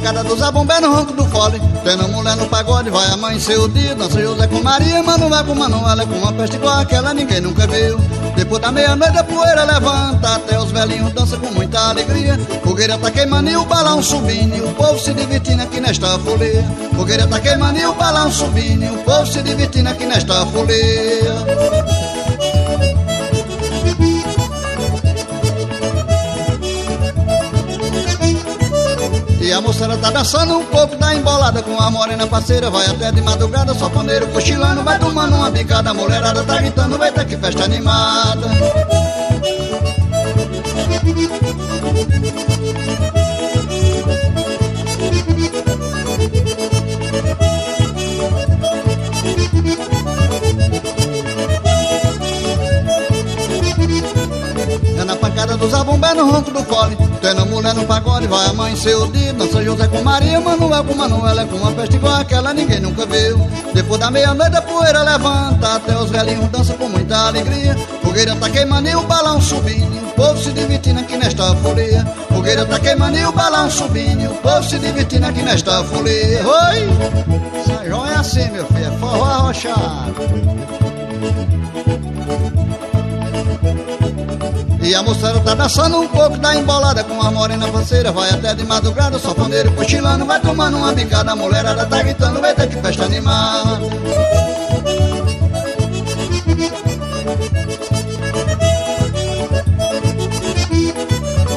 pancada do zabumbé no ronco do fole. Tendo mulher no pagode, vai amanhecer o dia. Dança José com Maria, Manuel com Manuela, com uma peste igual aquela ninguém nunca viu. Depois da meia-noite a poeira levanta, até os velhinhos dançam com muita alegria. Fogueira tá queimando e o balão subindo, e o povo se divertindo aqui nesta folia. Fogueira tá queimando e o balão subindo, e o povo se divertindo aqui nesta folia. E a moçada tá dançando um pouco, tá embolada com a morena parceira. Vai até de madrugada, só pandeiro cochilando, vai tomando uma bicada. A mulherada tá gritando, vai ter que festa animada. É na pancada do zabumbé no ronco do fole. Tendo mulher no pagode, vai amanhecer o dia. Dança José com Maria, Manuel com Manuela, com uma festa igual aquela ninguém nunca viu. Depois da meia-noite a poeira levanta, até os velhinhos dançam com muita alegria. Fogueira tá queimando e o balão subindo, e o povo se divertindo aqui nesta folia. Fogueira tá queimando e o balão subindo, e o povo se divertindo aqui nesta folia. Oi! São João é assim, meu filho, é forró arrochado. E a moçada tá dançando um pouco, tá embolada com a morena parceira. Vai até de madrugada, só pandeiro cochilando, vai tomando uma bicada. A mulherada tá gritando, vai ter que festa animada.